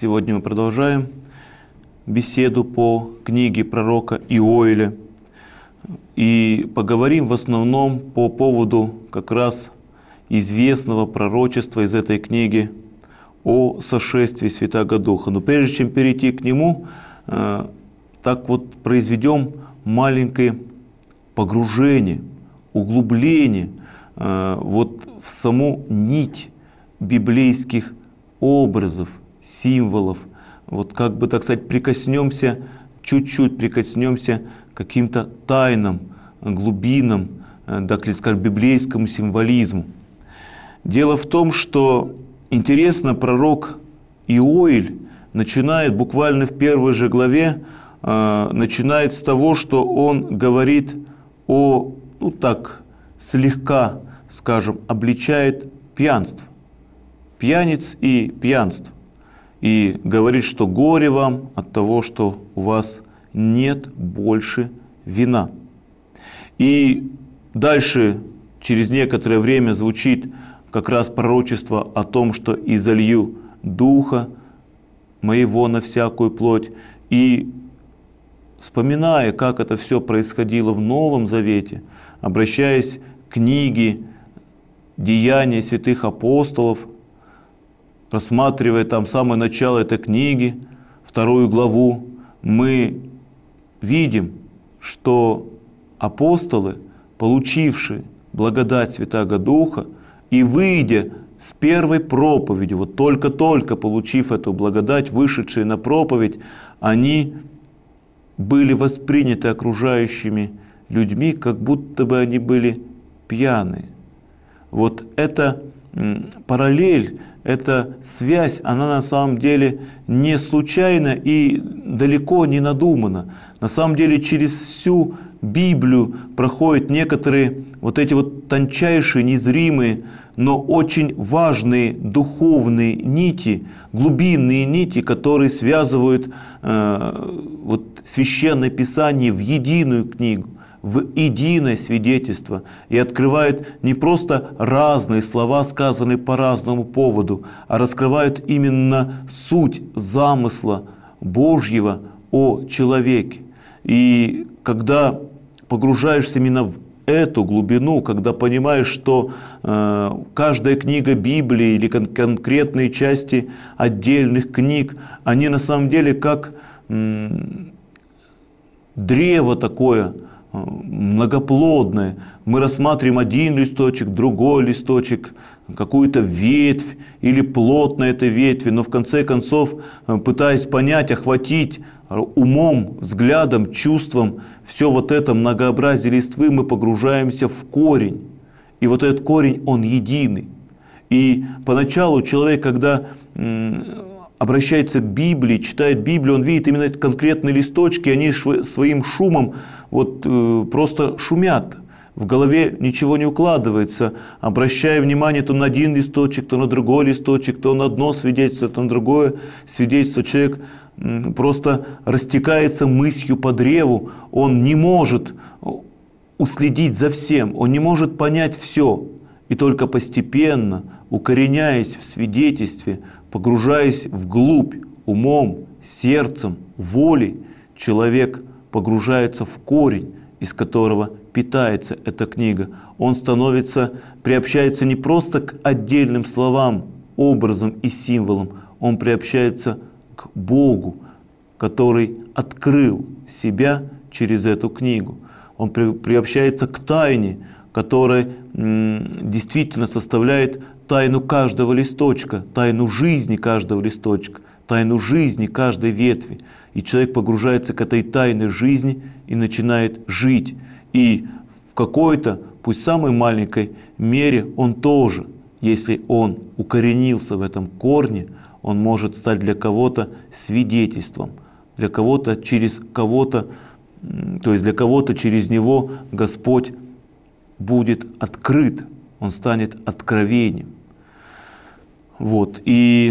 Сегодня мы продолжаем беседу по книге пророка Иоиля и поговорим в основном по поводу как раз известного пророчества из этой книги о сошествии Святаго Духа. Но прежде чем перейти к нему, так вот произведем маленькое погружение, углубление вот в саму нить библейских образов, символов. Вот как бы, так сказать, прикоснемся, чуть-чуть прикоснемся к каким-то тайнам, глубинам, так сказать, библейскому символизму. Дело в том, что интересно, пророк Иоиль начинает буквально в первой же главе, начинает с того, что он говорит о, ну так, слегка, скажем, обличает пьянство, пьяниц и пьянство. И говорит, что горе вам от того, что у вас нет больше вина. И дальше, через некоторое время, звучит как раз пророчество о том, что изолью Духа моего на всякую плоть. И вспоминая, как это все происходило в Новом Завете, обращаясь к книге «Деяния святых апостолов», рассматривая там самое начало этой книги, 2 главу, мы видим, что апостолы, получившие благодать Святаго Духа и выйдя с первой проповедью, вот только-только получив эту благодать, вышедшие на проповедь, они были восприняты окружающими людьми, как будто бы они были пьяные. Вот эта параллель, эта связь, она на самом деле не случайна и далеко не надумана. На самом деле через всю Библию проходят некоторые вот эти вот тончайшие, незримые, но очень важные духовные нити, глубинные нити, которые связывают вот Священное Писание в единую книгу, в единое свидетельство, и открывают не просто разные слова, сказанные по разному поводу, а раскрывают именно суть замысла Божьего о человеке. И когда погружаешься именно в эту глубину, когда понимаешь, что каждая книга Библии или конкретные части отдельных книг, они на самом деле как древо такое, многоплодное. Мы рассматриваем один листочек, другой листочек, какую-то ветвь или плод на этой ветви, но в конце концов, пытаясь понять, охватить умом, взглядом, чувством все вот это многообразие листвы, мы погружаемся в корень. И вот этот корень, он единый. И поначалу человек, когда обращается к Библии, читает Библию, он видит именно эти конкретные листочки, они своим шумом вот просто шумят. В голове ничего не укладывается, обращая внимание то на один листочек, то на другой листочек, то на одно свидетельство, то на другое свидетельство. Человек просто растекается мыслью по древу, он не может уследить за всем, он не может понять все. И только постепенно, укореняясь в свидетельстве, погружаясь вглубь умом, сердцем, волей, человек погружается в корень, из которого питается эта книга. Он приобщается не просто к отдельным словам, образам и символам, он приобщается к Богу, который открыл себя через эту книгу. Он приобщается к тайне, которая действительно составляет тайну каждого листочка, тайну жизни каждого листочка, тайну жизни каждой ветви. И человек погружается к этой тайной жизни и начинает жить. И в какой-то, пусть самой маленькой мере, он тоже, если он укоренился в этом корне, он может стать для кого-то свидетельством, для кого-то через кого-то, то есть для кого-то через него Господь будет открыт, он станет откровением. Вот. И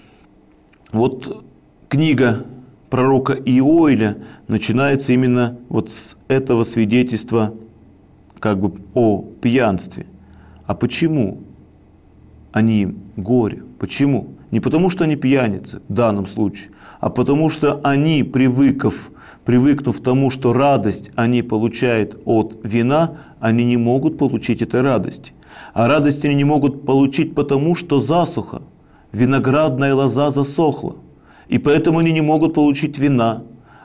вот книга пророка Иоиля начинается именно вот с этого свидетельства как бы о пьянстве. А почему они горе? Почему? Не потому, что они пьяницы в данном случае, а потому, что они, привыкнув к тому, что радость они получают от вина, они не могут получить этой радости. А радость они не могут получить потому, что засуха, виноградная лоза засохла. И поэтому они не могут получить вина.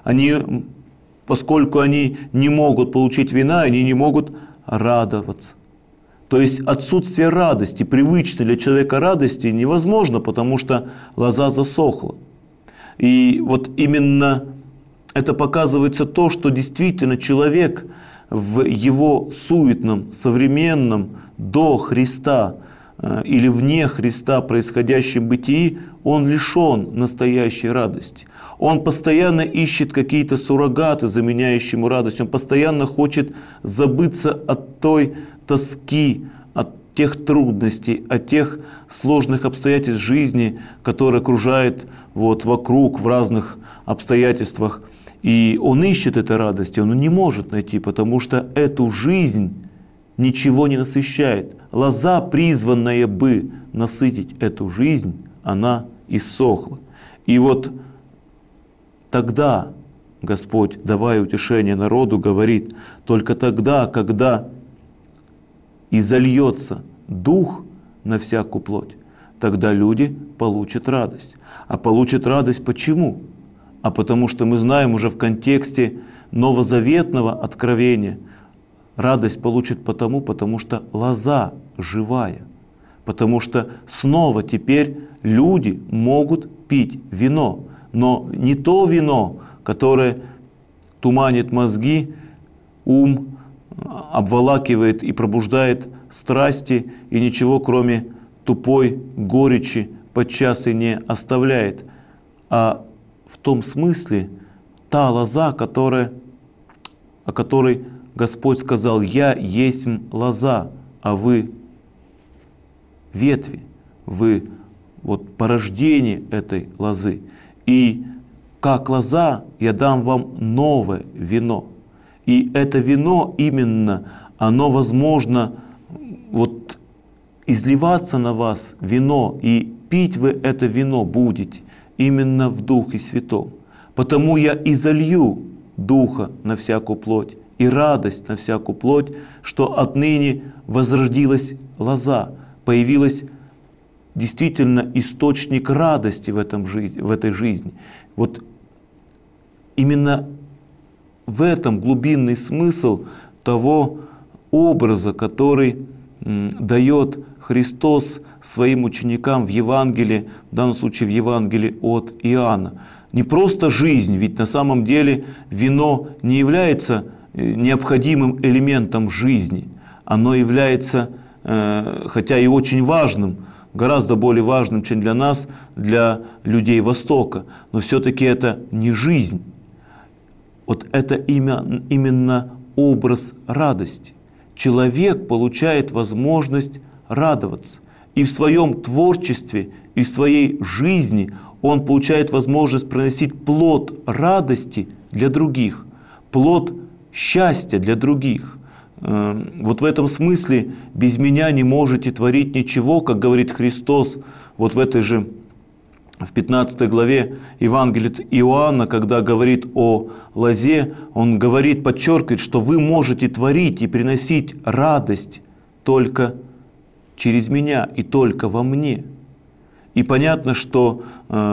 Поскольку они не могут получить вина, они не могут радоваться. То есть отсутствие радости, привычной для человека радости, невозможно, потому что лоза засохла. И вот именно это показывается то, что действительно человек в его суетном, современном, до Христа или вне Христа происходящем бытии, он лишен настоящей радости. Он постоянно ищет какие-то суррогаты, заменяющие ему радость. Он постоянно хочет забыться от той тоски, от тех трудностей, от тех сложных обстоятельств жизни, которые окружают вокруг в разных обстоятельствах. И он ищет этой радости, он не может найти, потому что эту жизнь ничего не насыщает. Лоза, призванная бы насытить эту жизнь, она иссохла. И вот тогда Господь, давая утешение народу, говорит, только тогда, когда изольется Дух на всякую плоть, тогда люди получат радость. А получат радость почему? А потому что мы знаем уже в контексте новозаветного откровения, радость получит потому что лоза живая. Потому что снова теперь люди могут пить вино. Но не то вино, которое туманит мозги, ум, обволакивает и пробуждает страсти, и ничего кроме тупой горечи подчас и не оставляет. А в том смысле та лоза, о которой Господь сказал: «Я есть лоза, а вы ветви, вы порождение этой лозы. И как лоза я дам вам новое вино». И это вино именно, оно возможно изливаться на вас, вино, и пить вы это вино будете именно в Духе Святом. Потому я изолью Духа на всякую плоть и радость на всякую плоть, что отныне возродилась лоза, появилась действительно источник радости в этой жизни. Вот именно в этом глубинный смысл того образа, который дает Христос своим ученикам в Евангелии, в данном случае в Евангелии от Иоанна. Не просто жизнь, ведь на самом деле вино не является необходимым элементом жизни. Оно является, хотя и очень важным, гораздо более важным, чем для нас, для людей Востока, но все-таки это не жизнь. Вот это именно образ радости. Человек получает возможность радоваться. И в своем творчестве, и в своей жизни он получает возможность приносить плод радости для других, плод счастья для других. Вот в этом смысле без меня не можете творить ничего, как говорит Христос вот в этой же, в 15 главе Евангелия Иоанна, когда говорит о лозе, он говорит, подчеркивает, что вы можете творить и приносить радость только через меня и только во мне. И понятно, что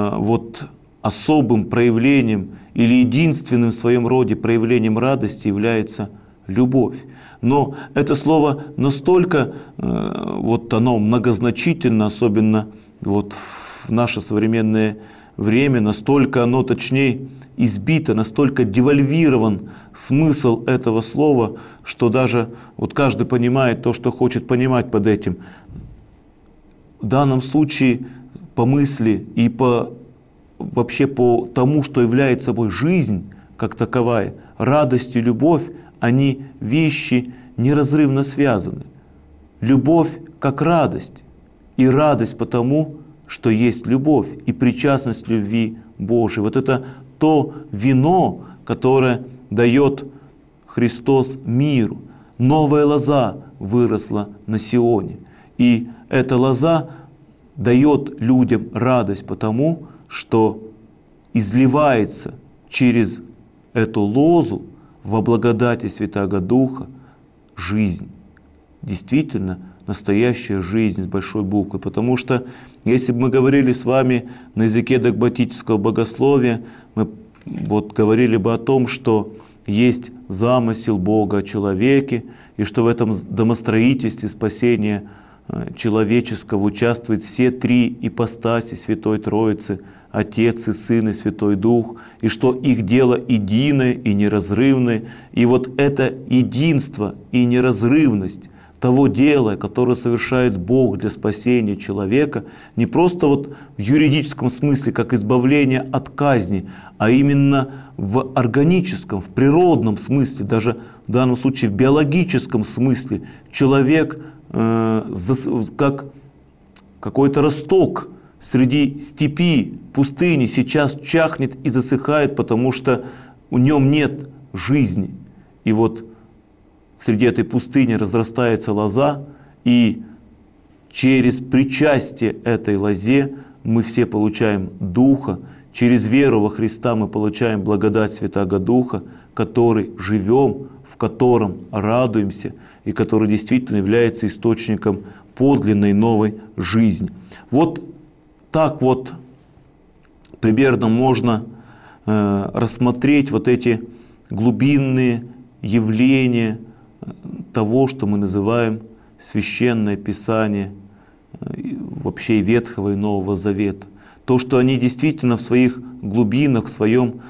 особым проявлением или единственным в своем роде проявлением радости является любовь. Но это слово настолько оно многозначительно, особенно в наше современное время, настолько оно, точнее, избито, настолько девальвирован смысл этого слова, что даже каждый понимает то, что хочет понимать под этим. В данном случае по мысли и вообще по тому, что является собой жизнь как таковая, радость и любовь, они вещи неразрывно связаны. Любовь как радость, и радость потому, что есть любовь и причастность любви Божией. Вот это то вино, которое дает Христос миру. Новая лоза выросла на Сионе. И эта лоза дает людям радость потому, что изливается через эту лозу во благодати Святаго Духа жизнь. Действительно, настоящая жизнь с большой буквы. Потому что, если бы мы говорили с вами на языке догматического богословия, мы вот говорили бы о том, что есть замысел Бога о человеке, и что в этом домостроительстве спасения человеческого участвуют все три ипостаси Святой Троицы, Отец и Сын и Святой Дух, и что их дело единое и неразрывное. И вот это единство и неразрывность того дела, которое совершает Бог для спасения человека, не просто вот в юридическом смысле, как избавление от казни, а именно в органическом, в природном смысле, даже в данном случае в биологическом смысле, человек как какой-то росток среди степи, пустыни сейчас чахнет и засыхает, потому что у нем нет жизни. И вот среди этой пустыни разрастается лоза, и через причастие этой лозе мы все получаем Духа, через веру во Христа мы получаем благодать Святаго Духа, который живем, в котором радуемся, и который действительно является источником подлинной новой жизни. Вот так вот примерно можно рассмотреть вот эти глубинные явления того, что мы называем Священное Писание, вообще и Ветхого и Нового Завета. То, что они действительно в своих глубинах, в своем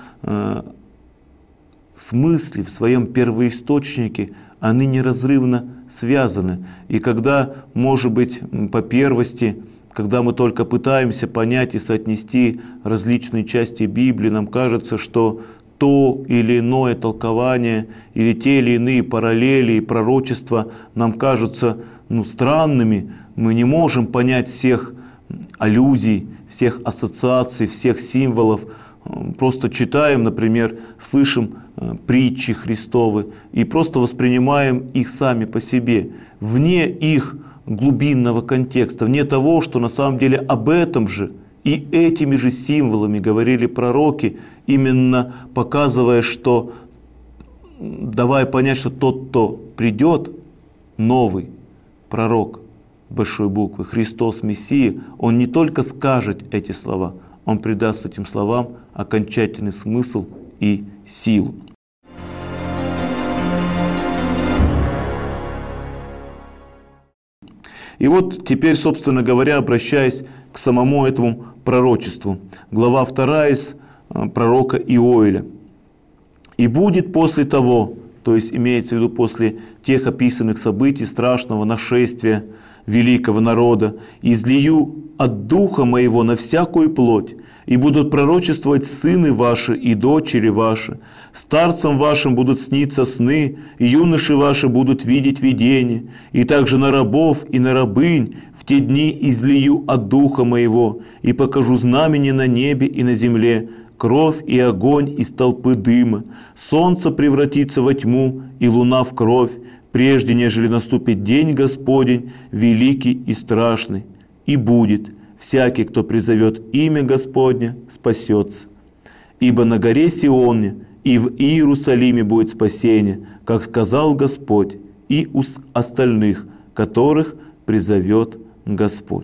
смысле, в своем первоисточнике, они неразрывно связаны. И когда, может быть, по первости, когда мы только пытаемся понять и соотнести различные части Библии, нам кажется, что то или иное толкование, или те или иные параллели и пророчества нам кажутся странными. Мы не можем понять всех аллюзий, всех ассоциаций, всех символов. Просто читаем, например, слышим притчи Христовы и просто воспринимаем их сами по себе, вне их глубинного контекста, вне того, что на самом деле об этом же и этими же символами говорили пророки, именно показывая, что, давая понять, что тот, кто придет, новый пророк большой буквы, Христос Мессия, он не только скажет эти слова, он придаст этим словам окончательный смысл и силу. И вот теперь, собственно говоря, обращаясь к самому этому пророчеству, глава 2 из пророка Иоиля. «И будет после того», то есть имеется в виду после тех описанных событий, страшного нашествия великого народа, «излию от Духа Моего на всякую плоть, и будут пророчествовать сыны ваши и дочери ваши, старцам вашим будут сниться сны, и юноши ваши будут видеть видения, и также на рабов и на рабынь в те дни излию от Духа Моего, и покажу знамени на небе и на земле, кровь и огонь из толпы дыма, солнце превратится во тьму, и луна в кровь, прежде нежели наступит день Господень, великий и страшный. И будет, всякий, кто призовет имя Господне, спасется. Ибо на горе Сионе и в Иерусалиме будет спасение, как сказал Господь, и у остальных, которых призовет Господь».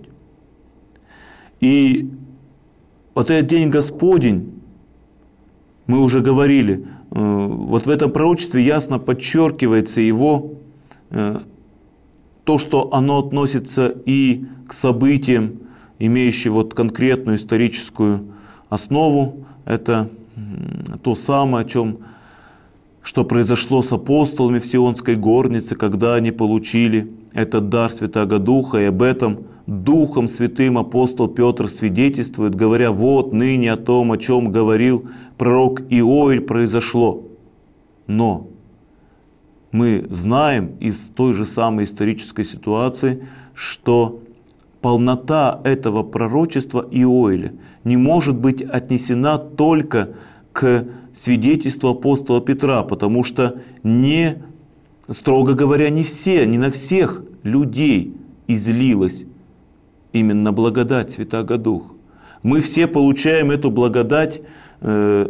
И вот этот день Господень, мы уже говорили, вот в этом пророчестве ясно подчеркивается его, то, что оно относится и к событиям, имеющим вот конкретную историческую основу. Это то самое, что произошло с апостолами в Сионской горнице, когда они получили этот дар Святаго Духа, и об этом Духом Святым апостол Петр свидетельствует, говоря: «Вот ныне о том, о чем говорил пророк Иоиль, произошло». Но мы знаем из той же самой исторической ситуации, что полнота этого пророчества Иоиля не может быть отнесена только к свидетельству апостола Петра, потому что строго говоря, не на всех людей излилось именно благодать Святаго Духа. Мы все получаем эту благодать в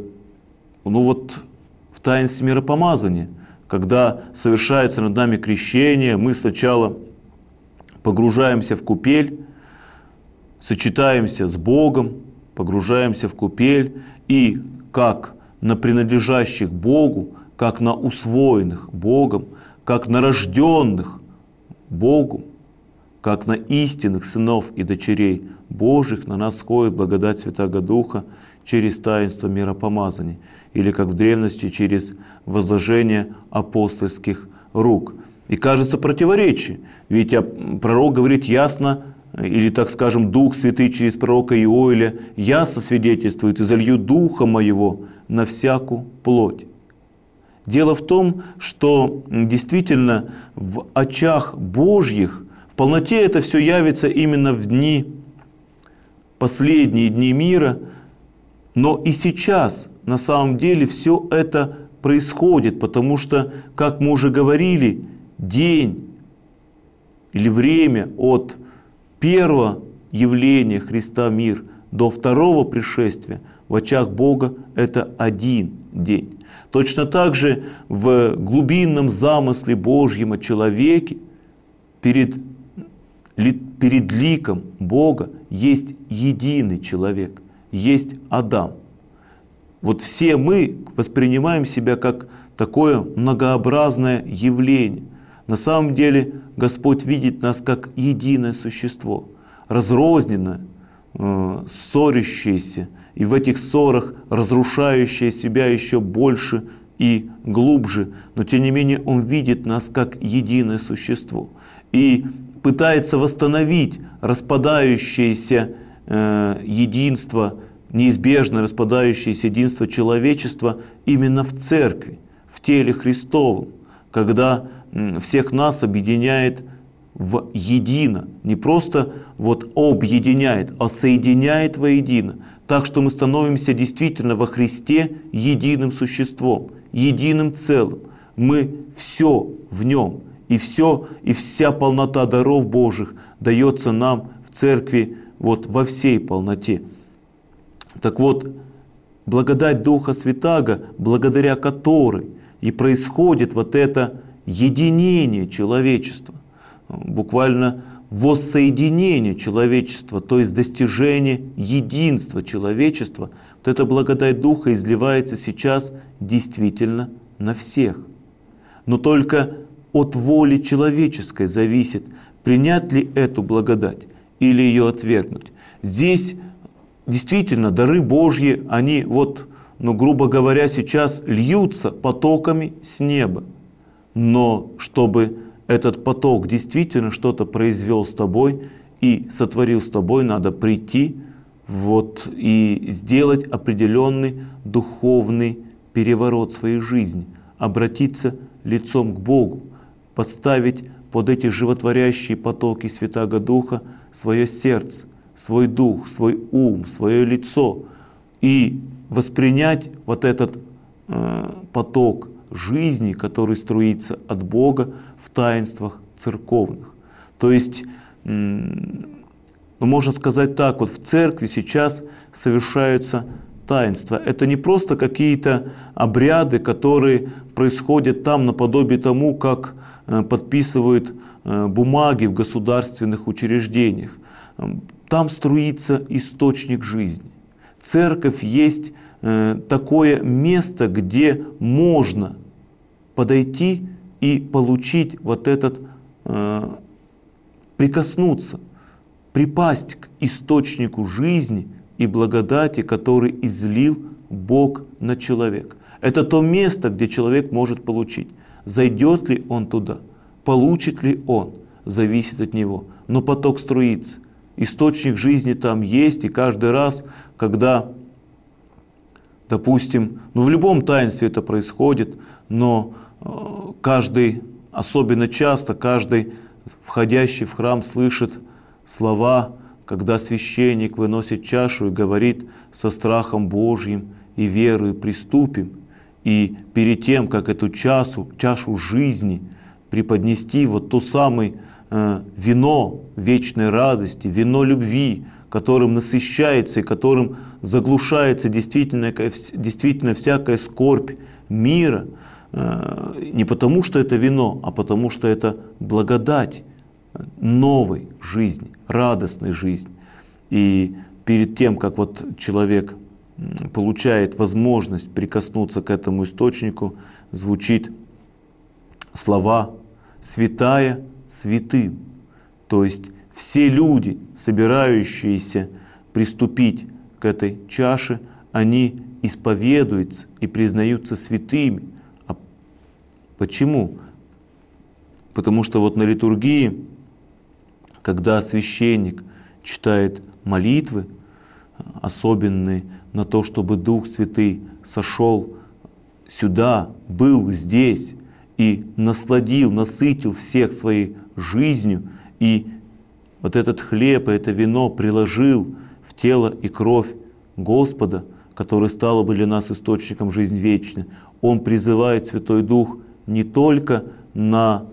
таинстве миропомазания, когда совершается над нами крещение, мы сначала погружаемся в купель, сочетаемся с Богом, погружаемся в купель, и как на принадлежащих Богу, как на усвоенных Богом, как на рожденных Богу, как на истинных сынов и дочерей Божьих на нас сходит благодать Святаго Духа через таинство миропомазания, или как в древности через возложение апостольских рук. И кажется противоречие, ведь пророк говорит ясно, или, так скажем, Дух Святый через пророка Иоиля ясно свидетельствует: «Изолью Духа Моего на всякую плоть». Дело в том, что действительно в очах Божьих в полноте это все явится именно в дни, последние дни мира, но и сейчас на самом деле все это происходит, потому что, как мы уже говорили, день или время от первого явления Христа в мир до второго пришествия в очах Бога это один день. Точно так же в глубинном замысле Божьем о человеке перед ликом Бога есть единый человек, есть Адам. Вот все мы воспринимаем себя как такое многообразное явление. На самом деле Господь видит нас как единое существо, разрозненное, ссорящееся, и в этих ссорах разрушающее себя еще больше и глубже, но тем не менее Он видит нас как единое существо и пытается восстановить распадающееся единство, неизбежно распадающееся единство человечества именно в церкви, в теле Христовом, когда всех нас объединяет в едино, не просто объединяет, а соединяет воедино, так что мы становимся действительно во Христе единым существом, единым целым. Мы все в Нем, и вся полнота даров Божьих дается нам в церкви во всей полноте. Так вот, благодать Духа Святаго, благодаря которой и происходит это единение человечества, буквально воссоединение человечества, то есть достижение единства человечества, эта благодать Духа изливается сейчас действительно на всех. Но только от воли человеческой зависит, принять ли эту благодать или ее отвергнуть. Здесь действительно дары Божьи, они грубо говоря, сейчас льются потоками с неба. Но чтобы этот поток действительно что-то произвел с тобой и сотворил с тобой, надо прийти и сделать определенный духовный переворот в своей жизни, обратиться лицом к Богу, подставить под эти животворящие потоки Святаго Духа свое сердце, свой дух, свой ум, свое лицо и воспринять этот поток жизни, который струится от Бога в таинствах церковных. То есть, можно сказать так, в церкви сейчас совершаются таинства. Это не просто какие-то обряды, которые происходят там наподобие тому, как подписывают бумаги в государственных учреждениях. Там струится источник жизни. Церковь есть такое место, где можно подойти и получить прикоснуться, припасть к источнику жизни и благодати, который излил Бог на человека. Это то место, где человек может получить. Зайдет ли он туда, получит ли он, зависит от него. Но поток струится. Источник жизни там есть, и каждый раз, когда, допустим, в любом таинстве это происходит, но особенно часто, каждый входящий в храм слышит слова, когда священник выносит чашу и говорит: со страхом Божьим и верою приступим. И перед тем, как эту чашу жизни преподнести, тот самый вино вечной радости, вино любви, которым насыщается и которым заглушается действительно всякая скорбь мира, не потому что это вино, а потому что это благодать новой жизни, радостной жизни. И перед тем, как вот человек получает возможность прикоснуться к этому источнику, звучит слова «святая святым». То есть все люди, собирающиеся приступить к этой чаше, они исповедуются и признаются святыми. А почему? Потому что вот на литургии, когда священник читает молитвы, особенные на то, чтобы Дух Святый сошел сюда, был здесь и насытил всех своей жизнью, и вот этот хлеб и это вино приложил в тело и кровь Господа, который стало бы для нас источником жизни вечной. Он призывает Святой Дух не только на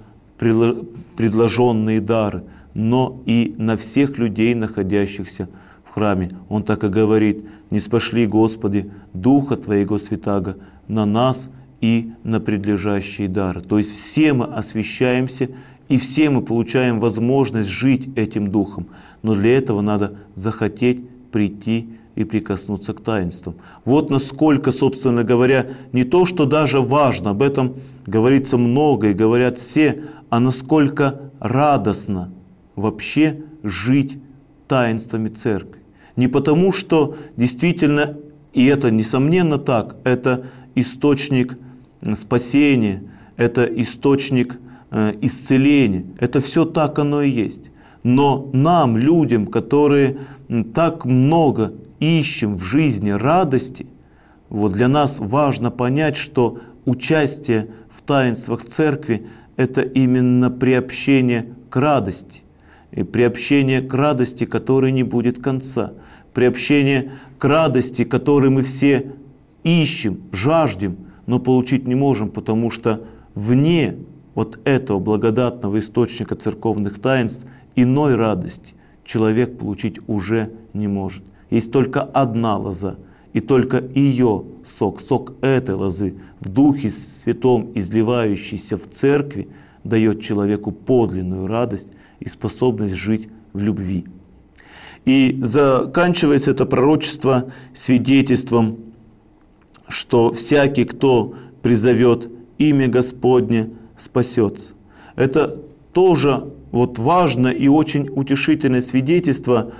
предложенные дары, но и на всех людей, находящихся в храме. Он так и говорит: «Не спошли, Господи, Духа Твоего Святаго на нас и на предлежащие дары». То есть все мы освящаемся, и все мы получаем возможность жить этим Духом. Но для этого надо захотеть прийти и прикоснуться к таинствам. Вот насколько, собственно говоря, не то, что даже важно, об этом говорится много и говорят все, а насколько радостно вообще жить таинствами Церкви. Не потому, что действительно, и это несомненно так, это источник спасения, это источник исцеления, это все так оно и есть. Но нам, людям, которые так много ищем в жизни радости, вот для нас важно понять, что участие в таинствах Церкви — это именно приобщение к радости, и приобщение к радости, которой не будет конца, приобщение к радости, которой мы все ищем, жаждем, но получить не можем, потому что вне вот этого благодатного источника церковных таинств иной радости человек получить уже не может. Есть только одна лоза, и только ее сок этой лозы в Духе Святом, изливающийся в Церкви, дает человеку подлинную радость и способность жить в любви. И заканчивается это пророчество свидетельством, что всякий, кто призовет имя Господне, спасется. Это тоже вот важное и очень утешительное свидетельство.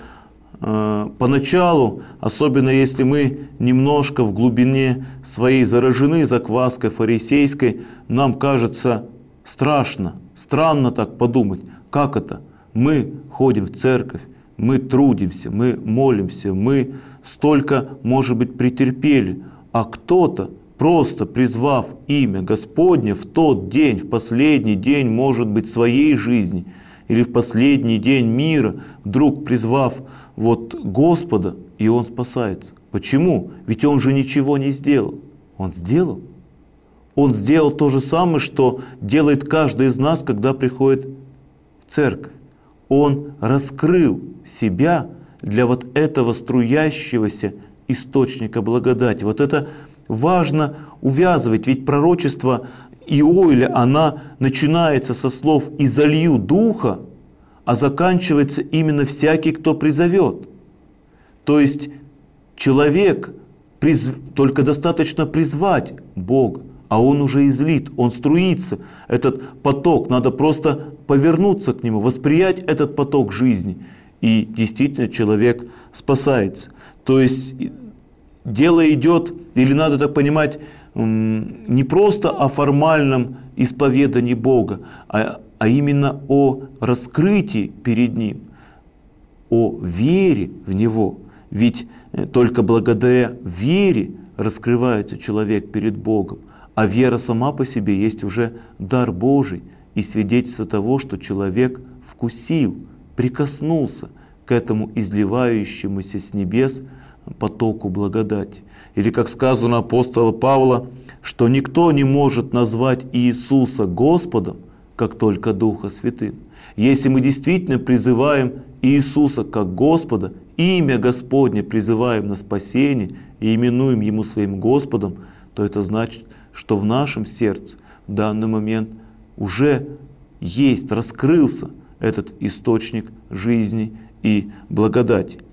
Поначалу, особенно если мы немножко в глубине своей заражены закваской фарисейской, нам кажется страшно, странно так подумать. Как это? Мы ходим в церковь, мы трудимся, мы молимся, мы столько, может быть, претерпели, а кто-то, просто призвав имя Господне в тот день, в последний день, может быть, своей жизни, или в последний день мира, вдруг призвав вот Господа, и он спасается. Почему? Ведь он же ничего не сделал. Он сделал. Он сделал то же самое, что делает каждый из нас, когда приходит в церковь. Он раскрыл себя для вот этого струящегося источника благодати. Вот это важно увязывать, ведь пророчество Иоиля, она начинается со слов «и залью Духа», а заканчивается именно «всякий, кто призовет». То есть человек, только достаточно призвать Бога, а он уже излит, он струится, этот поток, надо просто повернуться к нему, восприять этот поток жизни, и действительно человек спасается. То есть дело идет, или надо так понимать, не просто о формальном исповедании Бога, а именно о раскрытии перед Ним, о вере в Него. Ведь только благодаря вере раскрывается человек перед Богом, а вера сама по себе есть уже дар Божий и свидетельство того, что человек вкусил, прикоснулся к этому изливающемуся с небес потоку благодати. Или, как сказано апостола Павла, что никто не может назвать Иисуса Господом, как только Духа Святым. Если мы действительно призываем Иисуса как Господа, имя Господне призываем на спасение и именуем Ему своим Господом, то это значит, что в нашем сердце в данный момент уже есть, раскрылся этот источник жизни и благодати.